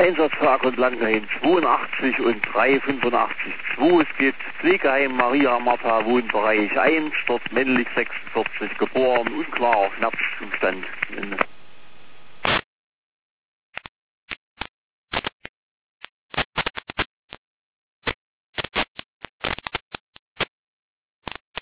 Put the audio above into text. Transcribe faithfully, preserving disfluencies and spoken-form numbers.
Einsatztag und Landheim zweiundachtzig und drei fünfundachtzig zwei. Es geht Pflegeheim Maria Martha Wohnbereich eins, dort männlich sechsundvierzig geboren, unklarer Schmerzzustand.